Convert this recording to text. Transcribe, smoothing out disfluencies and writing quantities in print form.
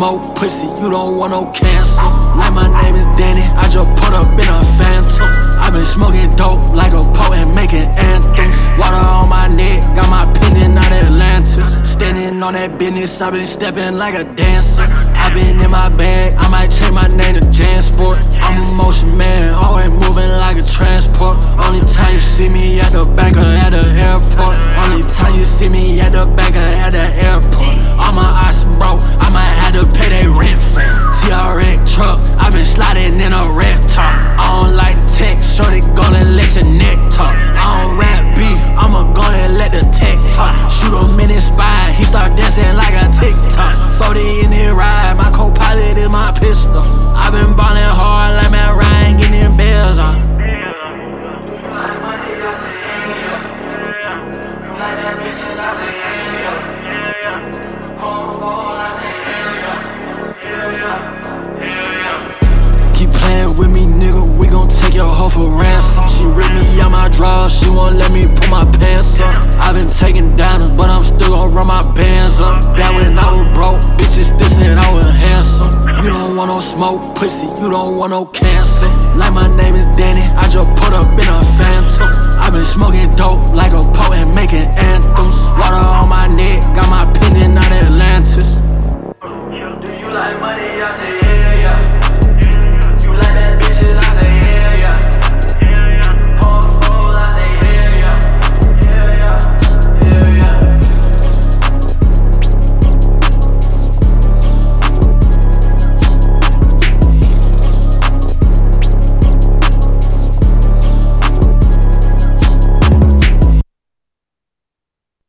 smoke pussy, you don't want no cancer. Like my name is Danny, I just put up in a phantom. I been smoking dope like a poet making anthems. Water on my neck, got my pendant out Atlantis. Standing on that business, I been stepping like a dancer. I been in my bag, I might change my name to Jansport. I'm a motion man, always moving like a transport. Only time you see me at the bank or at the airport. Only time you see me at the bank or at the airport. All my eyes broke, I might have to pay that rent for it. TRX truck, I been sliding in a red top. I don't like the text, shorty gonna let your neck talk. I don't rap beef, I'ma gonna let the tech talk. Shoot him in his spine, he start dancing like a TikTok. 40 in his ride, my co-pilot is my pistol. I been ballin' hard like Matt Ryan, getting bells on. Keep playing with me, nigga, we gon' take your hoe for ransom. She rip me out my drawers, she won't let me put my pants up. I been taking diamonds, but I'm still gon' run my bands up. That when I was broke, bitches dissing I was handsome. You don't want no smoke, pussy, you don't want no cancer. Like my name is Danny, I just put up in a phantom. I been smoking dope like a poet making anthems. Water on my neck, got my pendant out Atlantis.